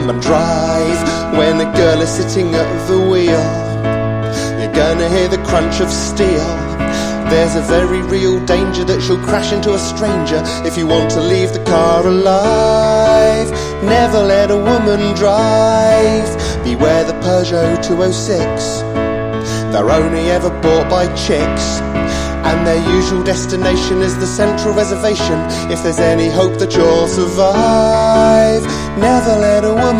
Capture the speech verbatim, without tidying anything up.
and drive. When a girl is sitting at the wheel, you're gonna hear the crunch of steel. There's a very real danger that she'll crash into a stranger if you want to leave the car alive. Never let a woman drive. Beware the Peugeot two oh six. They're only ever bought by chicks, and their usual destination is the central reservation if there's any hope that you'll survive. Never let a woman